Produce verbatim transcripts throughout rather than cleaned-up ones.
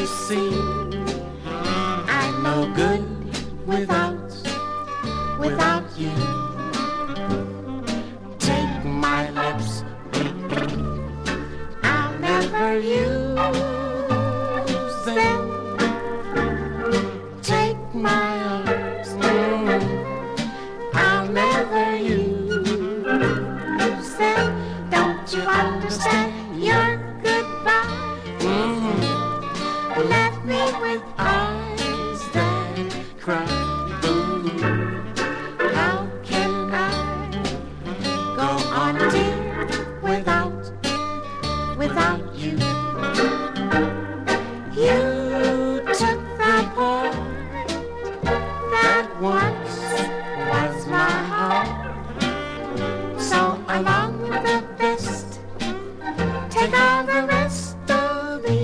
you see, I'm no good without, without you. Take my lips, I'll never use them. Take my arms, I'll never use them. Don't you understand? Your goodbye mm-hmm. left me with eyes that cry. Ooh. How can I go on, dear, without, without you? You took the part that once was my heart. So along with the best, take all the rest of me.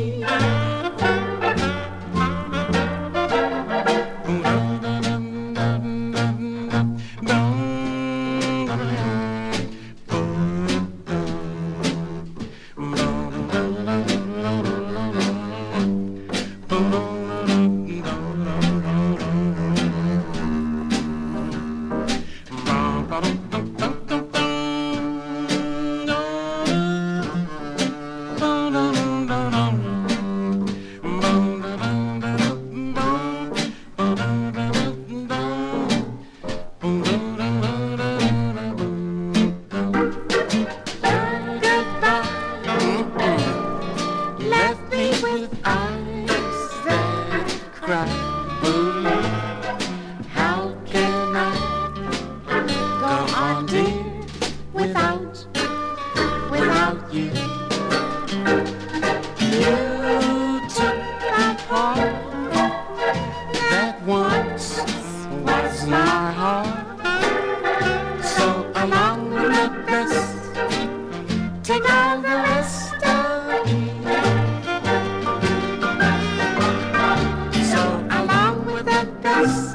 With eyes that cry, ooh, how can I go on, dear, without, without you? You took my part that once was my heart. So along with the best, take all the rest of me. So along with the best.